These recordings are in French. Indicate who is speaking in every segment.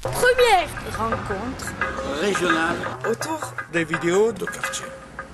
Speaker 1: Première rencontre
Speaker 2: régionale autour des vidéos de quartier.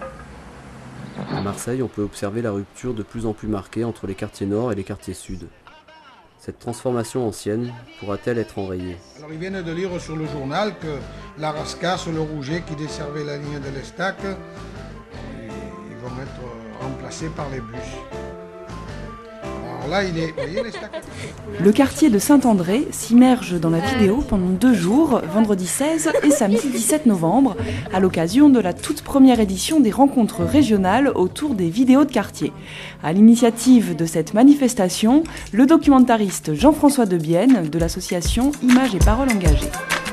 Speaker 3: À Marseille, on peut observer la rupture de plus en plus marquée entre les quartiers nord et les quartiers sud. Cette transformation ancienne pourra-t-elle être enrayée ?
Speaker 4: Alors ils viennent de lire sur le journal que la Rascasse, le Rouget qui desservait la ligne de l'Estac, ils vont être remplacés par les bus. Alors là, vous voyez l'Estac ?
Speaker 5: Le quartier de Saint-André s'immerge dans la vidéo pendant 2 jours, vendredi 16 et samedi 17 novembre, à l'occasion de la toute première édition des rencontres régionales autour des vidéos de quartier. À l'initiative de cette manifestation, le documentariste Jean-François Debienne de l'association Images et Paroles Engagées.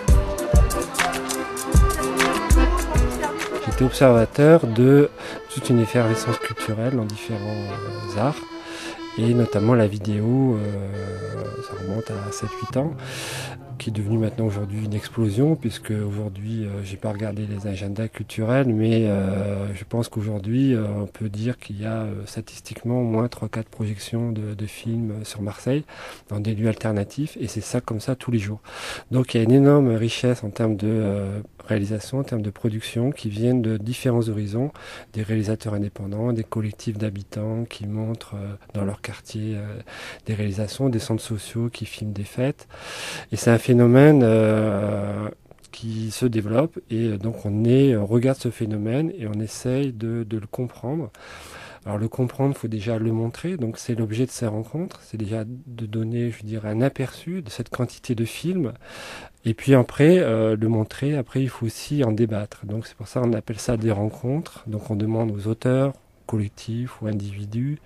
Speaker 6: J'étais observateur de toute une effervescence culturelle dans différents arts. Et notamment la vidéo, ça remonte à 7-8 ans, qui est devenue maintenant aujourd'hui une explosion, puisque aujourd'hui, j'ai pas regardé les agendas culturels, mais je pense qu'aujourd'hui, on peut dire qu'il y a statistiquement au moins 3-4 projections de films sur Marseille, dans des lieux alternatifs, et c'est ça comme ça tous les jours. Donc il y a une énorme richesse en termes de réalisation, en termes de production, qui viennent de différents horizons, des réalisateurs indépendants, des collectifs d'habitants qui montrent dans leur quartier des réalisations, des centres sociaux qui filment des fêtes. Et c'est un phénomène qui se développe, et donc on regarde ce phénomène et on essaye de le comprendre. Alors le comprendre, il faut déjà le montrer, donc c'est l'objet de ces rencontres, c'est déjà de donner, je dirais, un aperçu de cette quantité de films, et puis après, le montrer, après il faut aussi en débattre. Donc c'est pour ça qu'on appelle ça des rencontres, donc on demande aux auteurs, collectifs ou individus,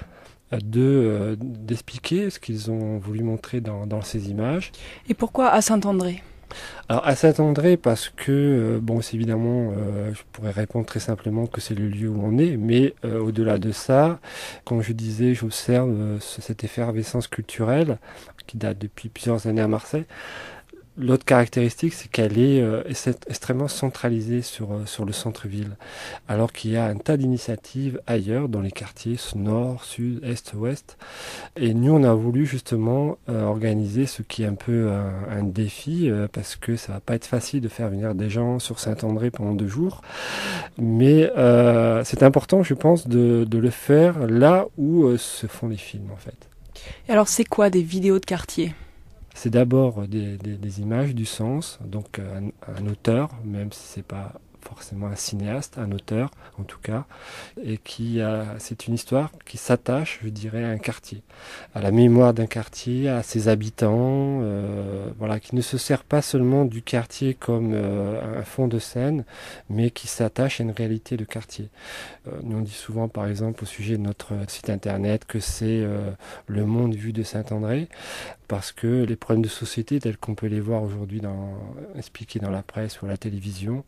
Speaker 6: d'expliquer ce qu'ils ont voulu montrer dans ces images.
Speaker 5: Et pourquoi à Saint-André ?
Speaker 6: Alors à Saint-André, parce que, c'est évidemment, je pourrais répondre très simplement que c'est le lieu où on est, mais au-delà de ça, comme je disais, j'observe cette effervescence culturelle qui date depuis plusieurs années à Marseille. L'autre caractéristique, c'est qu'elle est extrêmement centralisée sur le centre-ville, alors qu'il y a un tas d'initiatives ailleurs, dans les quartiers nord, sud, est, ouest. Et nous, on a voulu justement organiser ce qui est un peu un défi, parce que ça va pas être facile de faire venir des gens sur Saint-André pendant 2 jours. Mais c'est important, je pense, de le faire là où se font les films, en fait.
Speaker 5: Et alors, c'est quoi des vidéos de quartier ?
Speaker 6: C'est d'abord des images, du sens, donc un auteur, même si c'est pas forcément un cinéaste, un auteur en tout cas, et c'est une histoire qui s'attache, je dirais, à un quartier, à la mémoire d'un quartier, à ses habitants, qui ne se sert pas seulement du quartier comme un fond de scène, mais qui s'attache à une réalité de quartier. Nous on dit souvent, par exemple, au sujet de notre site internet, que c'est le monde vu de Saint-André, parce que les problèmes de société tels qu'on peut les voir aujourd'hui expliqués dans la presse ou à la télévision,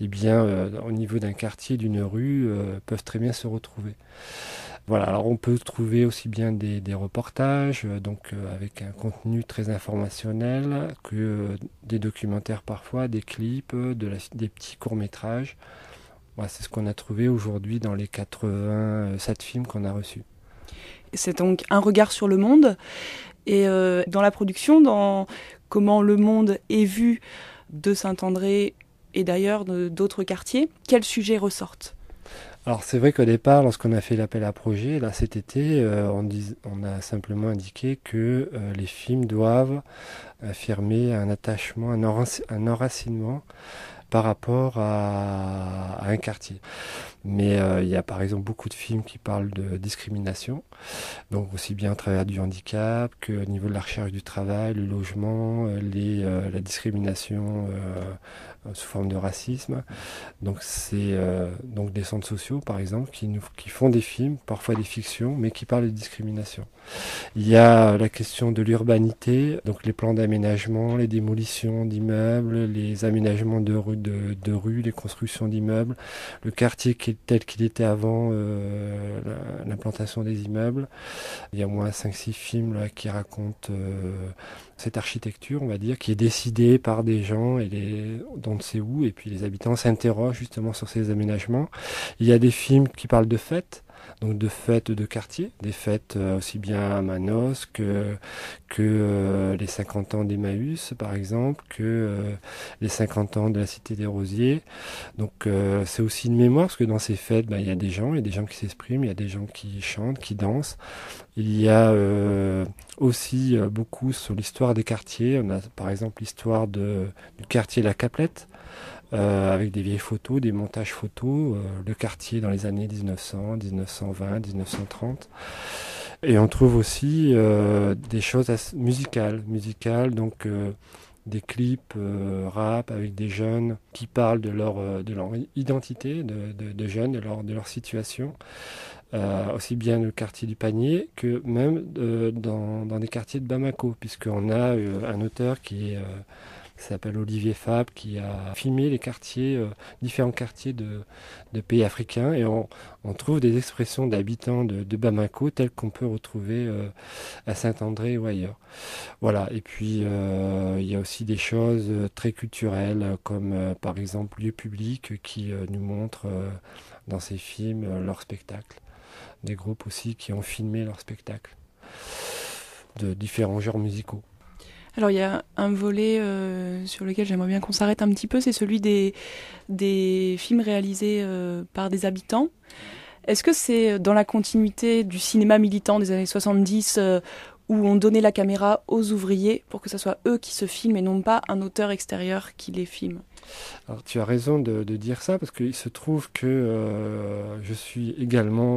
Speaker 6: au niveau d'un quartier, d'une rue, peuvent très bien se retrouver. Voilà, alors on peut trouver aussi bien des reportages, avec un contenu très informationnel, que des documentaires parfois, des clips, des petits courts-métrages. Voilà, c'est ce qu'on a trouvé aujourd'hui dans les 87 films qu'on a reçus.
Speaker 5: C'est donc un regard sur le monde. Et dans la production, dans comment le monde est vu de Saint-André et d'ailleurs d'autres quartiers, quels sujets ressortent ?
Speaker 6: Alors c'est vrai qu'au départ, lorsqu'on a fait l'appel à projet, là cet été, on a simplement indiqué que les films doivent affirmer un attachement, un enracinement par rapport à un quartier. Mais il y a par exemple beaucoup de films qui parlent de discrimination, donc aussi bien à travers du handicap qu'au niveau de la recherche du travail, le logement, la discrimination sous forme de racisme. Donc c'est donc des centres sociaux par exemple qui font des films, parfois des fictions, mais qui parlent de discrimination. Il y a la question de l'urbanité, donc les plans d'aménagement, les démolitions d'immeubles, les aménagements de rues, les constructions d'immeubles, le quartier tel qu'il était avant l'implantation des immeubles. Il y a au moins 5-6 films là, qui racontent cette architecture, on va dire, qui est décidée par des gens on ne sait où, et puis les habitants s'interrogent justement sur ces aménagements. Il y a des films qui parlent de fêtes, donc de fêtes de quartier, des fêtes aussi bien à Manos que les 50 ans d'Emmaüs par exemple, que les 50 ans de la Cité des Rosiers. Donc c'est aussi une mémoire parce que dans ces fêtes, il y a des gens qui s'expriment, il y a des gens qui chantent, qui dansent. Il y a aussi beaucoup sur l'histoire des quartiers. On a par exemple l'histoire du quartier La Caplette, avec des vieilles photos, des montages photos, le quartier dans les années 1900, 1920, 1930. Et on trouve aussi des choses musicales, donc des clips rap avec des jeunes qui parlent de leur identité, de jeunes, de leur situation. Aussi bien le quartier du Panier que même dans des quartiers de Bamako, puisqu'on a un auteur qui s'appelle Olivier Fabre, qui a filmé les quartiers, différents quartiers de pays africains, et on trouve des expressions d'habitants de Bamako telles qu'on peut retrouver à Saint-André ou ailleurs. Voilà. Et puis il y a aussi des choses très culturelles, comme par exemple Lieu Public, qui nous montre dans ses films leurs spectacles. Des groupes aussi qui ont filmé leurs spectacles de différents genres musicaux.
Speaker 5: Alors il y a un volet sur lequel j'aimerais bien qu'on s'arrête un petit peu, c'est celui des films réalisés par des habitants. Est-ce que c'est dans la continuité du cinéma militant des années 70 où on donnait la caméra aux ouvriers pour que ce soit eux qui se filment et non pas un auteur extérieur qui les filme?
Speaker 6: Alors, tu as raison de dire ça, parce qu'il se trouve que je suis également,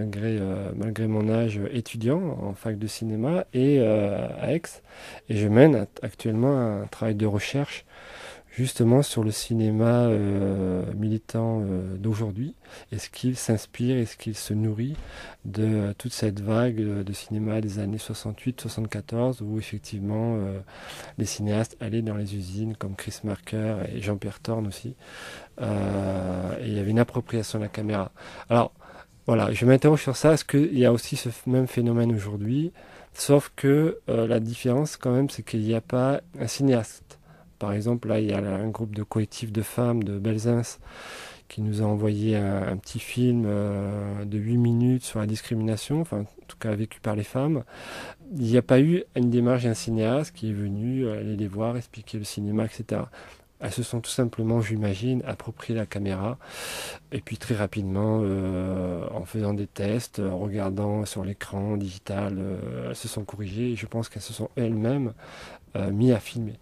Speaker 6: malgré mon âge, étudiant en fac de cinéma et à Aix, et je mène actuellement un travail de recherche justement sur le cinéma militant d'aujourd'hui. Est-ce qu'il s'inspire, est-ce qu'il se nourrit de toute cette vague de cinéma des années 68-74 où effectivement les cinéastes allaient dans les usines comme Chris Marker et Jean-Pierre Thorne aussi. Et il y avait une appropriation de la caméra. Alors voilà, je m'interroge sur ça. Est-ce qu'il y a aussi ce même phénomène aujourd'hui? Sauf que la différence quand même, c'est qu'il n'y a pas un cinéaste. Par exemple, là, il y a un groupe de collectifs de femmes de Belzins qui nous a envoyé un petit film de 8 minutes sur la discrimination, enfin, en tout cas vécu par les femmes. Il n'y a pas eu une démarche d'un cinéaste qui est venu aller les voir, expliquer le cinéma, etc. Elles se sont tout simplement, j'imagine, appropriées la caméra. Et puis très rapidement, en faisant des tests, en regardant sur l'écran digital, elles se sont corrigées. Et je pense qu'elles se sont elles-mêmes mis à filmer.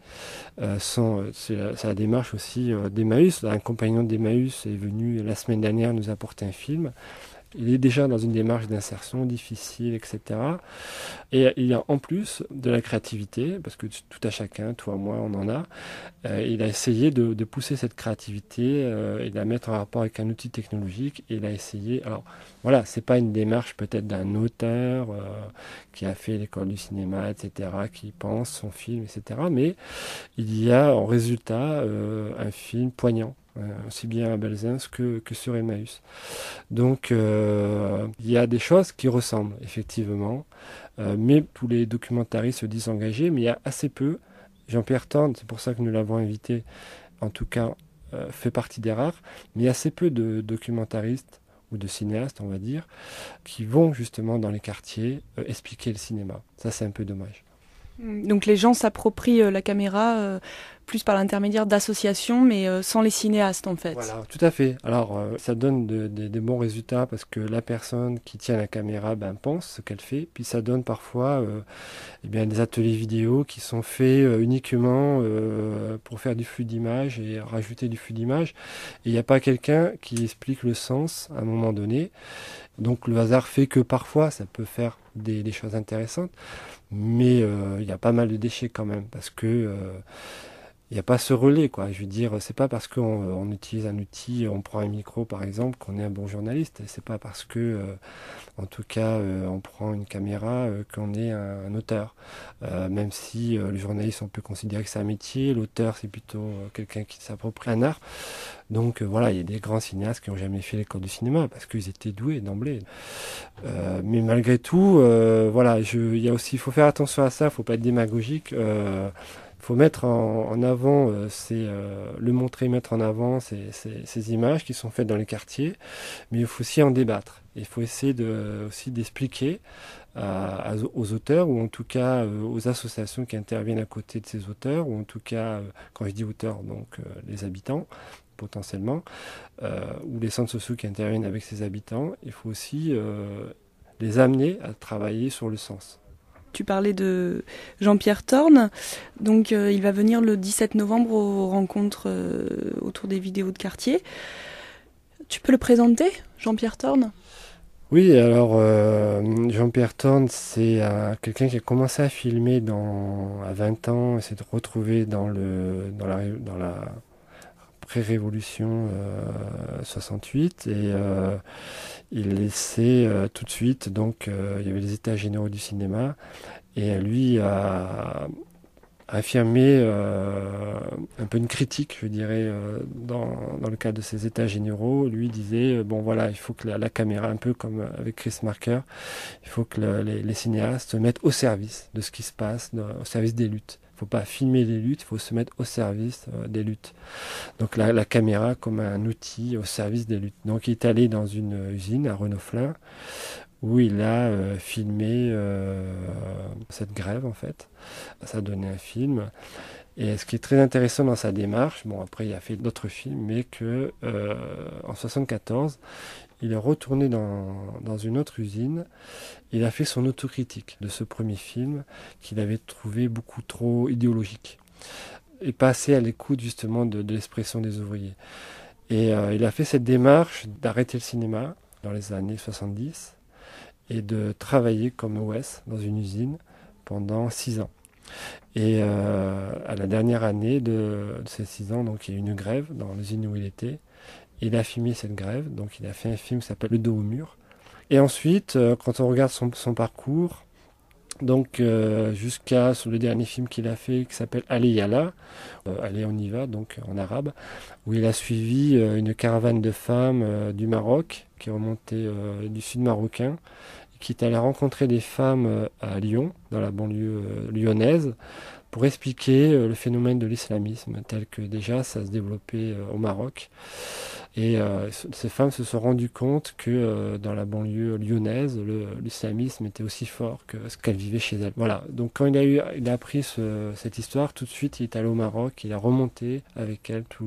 Speaker 6: C'est la démarche aussi d'Emmaüs. Un compagnon d'Emmaüs est venu la semaine dernière nous apporter un film. Il est déjà dans une démarche d'insertion difficile, etc. Et il y a en plus de la créativité, parce que tout à chacun, toi, moi, on en a. Il a essayé de pousser cette créativité et de la mettre en rapport avec un outil technologique. Et il a essayé... Alors voilà, c'est pas une démarche peut-être d'un auteur qui a fait l'école du cinéma, etc., qui pense son film, etc. Mais il y a en résultat un film poignant. Aussi bien à Belzins que sur Emmaüs. Donc il y a des choses qui ressemblent effectivement, mais tous les documentaristes se disent engagés, mais il y a assez peu. Jean-Pierre Thorne, c'est pour ça que nous l'avons invité, en tout cas fait partie des rares, mais il y a assez peu de documentaristes ou de cinéastes, on va dire, qui vont justement dans les quartiers expliquer le cinéma. Ça, c'est un peu dommage.
Speaker 5: Donc les gens s'approprient la caméra plus par l'intermédiaire d'associations, mais sans les cinéastes en fait.
Speaker 6: Voilà, tout à fait. Alors ça donne des bons résultats parce que la personne qui tient la caméra pense ce qu'elle fait. Puis ça donne parfois des ateliers vidéo qui sont faits uniquement pour faire du flux d'images et rajouter du flux d'images. Et il n'y a pas quelqu'un qui explique le sens à un moment donné. Donc le hasard fait que parfois ça peut faire des choses intéressantes. Mais il y a pas mal de déchets quand même, parce que il n'y a pas ce relais, quoi. Je veux dire, c'est pas parce qu'on utilise un outil, on prend un micro par exemple, qu'on est un bon journaliste. C'est pas parce que, en tout cas, on prend une caméra qu'on est un auteur. Même si le journaliste, on peut considérer que c'est un métier, l'auteur, c'est plutôt quelqu'un qui s'approprie un art. Donc voilà, il y a des grands cinéastes qui n'ont jamais fait l'école du cinéma parce qu'ils étaient doués d'emblée. Mais malgré tout, il faut faire attention à ça, il ne faut pas être démagogique. Il faut mettre en avant, le montrer, mettre en avant ces images qui sont faites dans les quartiers, mais il faut aussi en débattre. Il faut essayer aussi d'expliquer aux auteurs, ou en tout cas aux associations qui interviennent à côté de ces auteurs, ou en tout cas, quand je dis auteurs, donc les habitants, potentiellement, ou les centres sociaux qui interviennent avec ces habitants, il faut aussi les amener à travailler sur le sens.
Speaker 5: Tu parlais de Jean-Pierre Thorne, donc il va venir le 17 novembre aux rencontres autour des vidéos de quartier. Tu peux le présenter, Jean-Pierre Thorne ?
Speaker 6: Oui, alors Jean-Pierre Thorne, c'est quelqu'un qui a commencé à filmer à 20 ans, et s'est retrouvé dans la pré-révolution 68, et il laissait tout de suite, donc il y avait les états généraux du cinéma, et lui a affirmé un peu une critique, je dirais, dans le cadre de ces états généraux. Lui disait, bon voilà, il faut que la caméra, un peu comme avec Chris Marker, il faut que les cinéastes se mettent au service de ce qui se passe, au service des luttes. Il ne faut pas filmer les luttes, il faut se mettre au service des luttes. Donc la caméra comme un outil au service des luttes. Donc il est allé dans une usine à Renault-Flin où il a filmé cette grève en fait. Ça a donné un film. Et ce qui est très intéressant dans sa démarche, bon après il a fait d'autres films, mais que en 1974, il est retourné dans une autre usine. Il a fait son autocritique de ce premier film qu'il avait trouvé beaucoup trop idéologique et pas assez à l'écoute justement de l'expression des ouvriers. Et il a fait cette démarche d'arrêter le cinéma dans les années 70 et de travailler comme OS dans une usine pendant 6 ans. Et à la dernière année de ces 6 ans, donc il y a eu une grève dans l'usine où il était. Il a filmé cette grève, donc il a fait un film qui s'appelle Le dos au mur. Et ensuite, quand on regarde son parcours, donc jusqu'à le dernier film qu'il a fait qui s'appelle Allez Yalla, Allez on y va, donc en arabe, où il a suivi une caravane de femmes du Maroc qui est remontée du sud marocain, qui est allé rencontrer des femmes à Lyon, dans la banlieue lyonnaise, pour expliquer le phénomène de l'islamisme tel que déjà ça se développait au Maroc. Et ces femmes se sont rendues compte que dans la banlieue lyonnaise, l'islamisme était aussi fort que ce qu'elles vivaient chez elles. Voilà, donc quand il a appris cette histoire, tout de suite il est allé au Maroc, il a remonté avec elle tout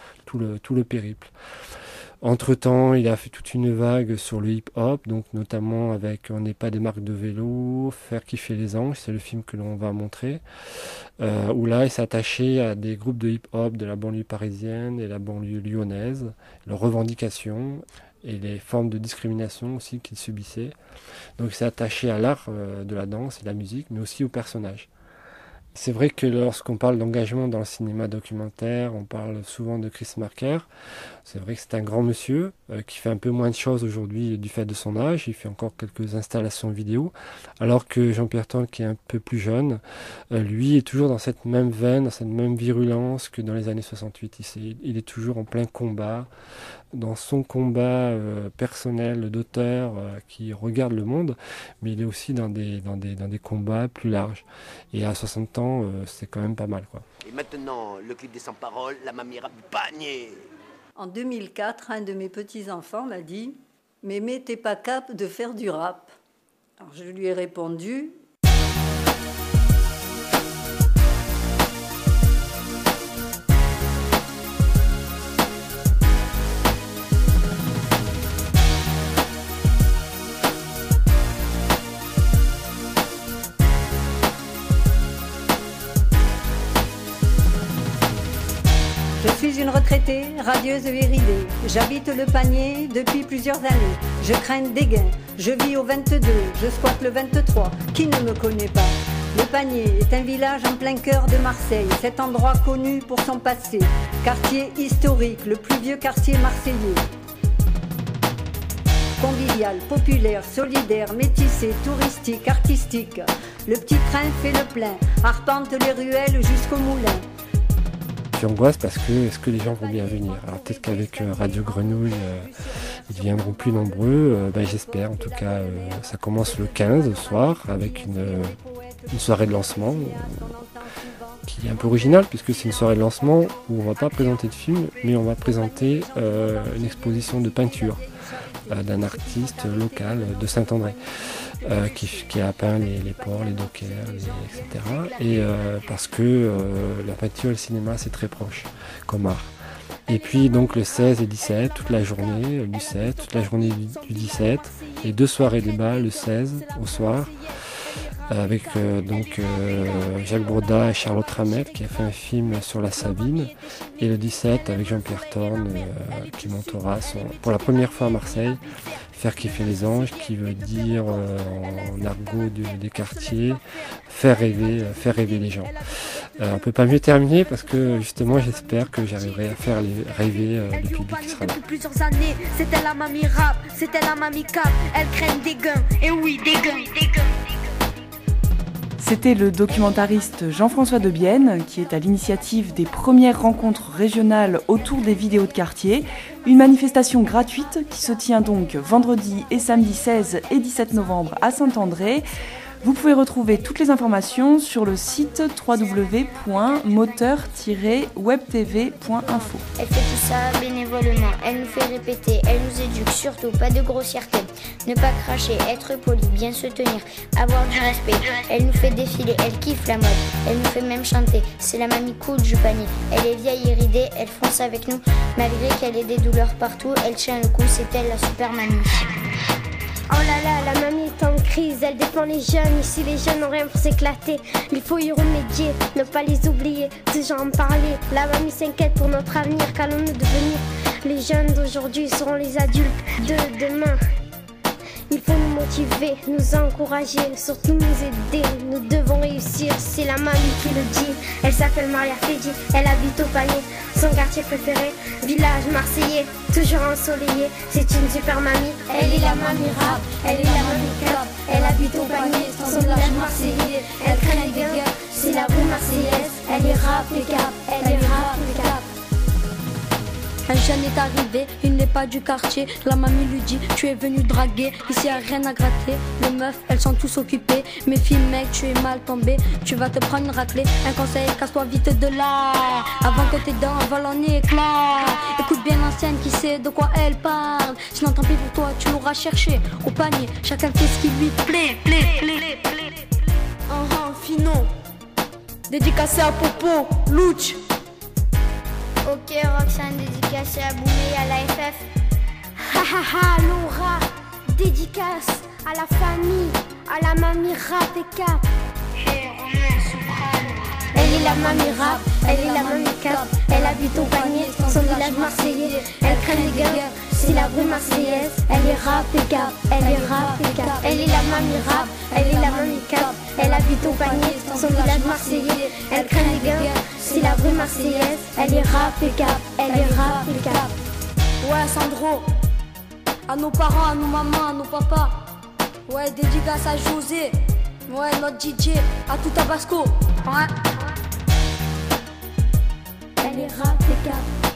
Speaker 6: le périple. Entre-temps, il a fait toute une vague sur le hip-hop, donc notamment avec On n'est pas des marques de vélo, Faire kiffer les anges, c'est le film que l'on va montrer, où là il s'est attaché à des groupes de hip-hop de la banlieue parisienne et la banlieue lyonnaise, leurs revendications et les formes de discrimination aussi qu'ils subissaient. Donc il s'est attaché à l'art de la danse et de la musique, mais aussi aux personnages. C'est vrai que lorsqu'on parle d'engagement dans le cinéma documentaire, on parle souvent de Chris Marker. C'est vrai que c'est un grand monsieur qui fait un peu moins de choses aujourd'hui du fait de son âge. Il fait encore quelques installations vidéo. Alors que Jean-Pierre Thorne, qui est un peu plus jeune, lui est toujours dans cette même veine, dans cette même virulence que dans les années 68. Il est toujours en plein combat, dans son combat personnel d'auteur qui regarde le monde, mais il est aussi dans des combats plus larges. Et à 60 ans, c'est quand même pas mal, quoi.
Speaker 7: Et maintenant, le clip des sans-paroles, la mamie rap du panier.
Speaker 8: En 2004, un de mes petits-enfants m'a dit « Mémé, t'es pas cap de faire du rap ?» Alors je lui ai répondu « Je suis une retraitée, radieuse et ridée. J'habite le panier depuis plusieurs années. Je crains des gains, je vis au 22, je squatte le 23. Qui ne me connaît pas? Le panier est un village en plein cœur de Marseille. Cet endroit connu pour son passé. Quartier historique, le plus vieux quartier marseillais. Convivial, populaire, solidaire, métissé, touristique, artistique. Le petit train fait le plein, arpente les ruelles jusqu'au moulin.
Speaker 6: J'angoisse parce que est-ce que les gens vont bien venir? Alors peut-être qu'avec Radio Grenouille, ils viendront plus nombreux, j'espère. En tout cas, ça commence le 15 au soir avec une soirée de lancement qui est un peu original puisque c'est une soirée de lancement où on va pas présenter de film, mais on va présenter une exposition de peinture d'un artiste local de Saint-André qui a peint les ports, les dockers, etc. Et parce que la peinture et le cinéma c'est très proche comme art. Et puis donc le 16 et 17, toute la journée du 7, toute la journée du 17, et 2 soirées débat le 16 au soir, avec Jacques Bourda et Charlotte Ramel qui a fait un film sur la Sabine, et le 17 avec Jean-Pierre Thorne qui montera pour la première fois à Marseille faire kiffer les anges, qui veut dire en argot des quartiers faire rêver les gens. On peut pas mieux terminer parce que justement j'espère que j'arriverai à faire rêver le public qui sera là.
Speaker 1: Depuis plusieurs années, c'était la mamie rap, c'était la mamie cap, elle craigne des gains, et oui des gains.
Speaker 5: C'était le documentariste Jean-François Debienne qui est à l'initiative des premières rencontres régionales autour des vidéos de quartier. Une manifestation gratuite qui se tient donc vendredi et samedi 16 et 17 novembre à Saint-André. Vous pouvez retrouver toutes les informations sur le site www.moteur-webtv.info.
Speaker 9: Elle fait tout ça bénévolement, elle nous fait répéter, elle nous éduque, surtout pas de grossièreté. Ne pas cracher, être poli, bien se tenir, avoir du respect. Elle nous fait défiler, elle kiffe la mode, elle nous fait même chanter. C'est la mamie cool du panier, elle est vieille et ridée, elle fonce avec nous. Malgré qu'elle ait des douleurs partout, elle tient le coup, c'est elle la super mamie.
Speaker 10: Oh là là, la mamie est en crise, elle défend les jeunes, ici les jeunes n'ont rien pour s'éclater. Il faut y remédier, ne pas les oublier, toujours en parler. La mamie s'inquiète pour notre avenir, qu'allons-nous devenir? Les jeunes d'aujourd'hui seront les adultes de demain. Il faut nous motiver, nous encourager, surtout nous aider. Nous devons réussir, c'est la mamie qui le dit. Elle s'appelle Maria Fedi, elle habite au panier. Son quartier préféré, village marseillais, toujours ensoleillé. C'est une super mamie, elle est la mamie rap, elle est la mamie cap. Elle habite au panier, son village marseillais. Elle craint les gains, c'est la boue marseillaise. Elle est rap et cap, elle est rap et cap.
Speaker 11: Un jeune est arrivé, il n'est pas du quartier. La mamie lui dit, tu es venu draguer. Ici y'a rien à gratter, les meufs elles sont tous occupées. Mes filles mec, tu es mal tombé, tu vas te prendre une raclée. Un conseil, casse-toi vite de là, avant que tes dents volent en éclats. Écoute bien l'ancienne qui sait de quoi elle parle. Sinon tant pis pour toi, tu l'auras cherché au panier. Chacun fait ce qui lui plaît.
Speaker 1: Finon, dédicacé à Popo, Louch.
Speaker 9: Ok, Roxane, dédicacée à Boumé et à l'AFF.
Speaker 10: Ha Laura, dédicace à la famille, à la mamie rap et cap. Elle est la mamie rap, elle est la mamie cap. Elle habite au panier, son village marseillais. Elle craint les gains, c'est la rue marseillaise. Elle est rap et cap, elle est rap et cap. Elle est la mamie rap, elle est la mamie cap. Elle habite au panier, son village marseillais. Elle craint les gains, c'est la rue marseillaise. Elle est rap et cap, elle est rap et cap.
Speaker 11: Ouais Sandro, à nos parents, à nos mamans, à nos papas. Ouais, dédicace à José. Ouais, notre DJ, à tout Tabasco. Ouais.
Speaker 10: Elle est rap et cap.